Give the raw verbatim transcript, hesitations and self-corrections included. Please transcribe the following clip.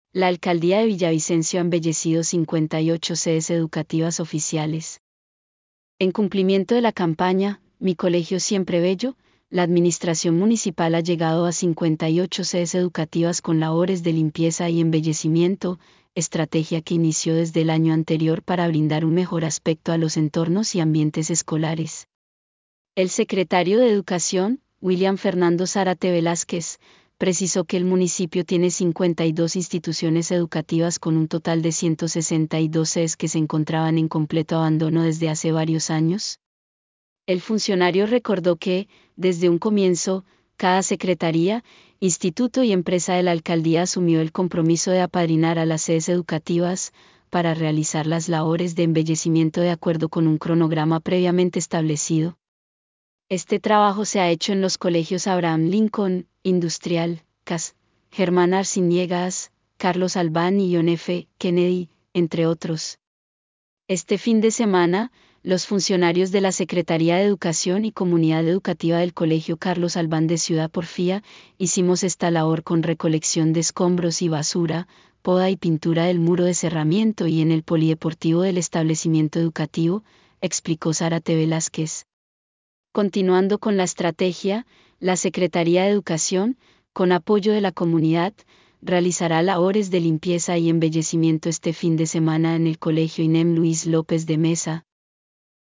La Alcaldía de Villavicencio ha embellecido cincuenta y ocho sedes educativas oficiales. En cumplimiento de la campaña Mi Colegio Siempre Bello, la Administración Municipal ha llegado a cincuenta y ocho sedes educativas con labores de limpieza y embellecimiento, estrategia que inició desde el año anterior para brindar un mejor aspecto a los entornos y ambientes escolares. El secretario de Educación, William Fernando Zárate Velázquez, precisó que el municipio tiene cincuenta y dos instituciones educativas con un total de ciento sesenta y dos sedes que se encontraban en completo abandono desde hace varios años. El funcionario recordó que, desde un comienzo, cada secretaría, instituto y empresa de la alcaldía asumió el compromiso de apadrinar a las sedes educativas para realizar las labores de embellecimiento de acuerdo con un cronograma previamente establecido. Este trabajo se ha hecho en los colegios Abraham Lincoln, Industrial, C A S, Germán Arciniegas, Carlos Albán y John F. Kennedy, entre otros. Este fin de semana, los funcionarios de la Secretaría de Educación y Comunidad Educativa del Colegio Carlos Albán de Ciudad Porfía hicimos esta labor con recolección de escombros y basura, poda y pintura del muro de cerramiento y en el polideportivo del establecimiento educativo, explicó Zárate Velázquez. Continuando con la estrategia, la Secretaría de Educación, con apoyo de la comunidad, realizará labores de limpieza y embellecimiento este fin de semana en el Colegio I N E M Luis López de Mesa,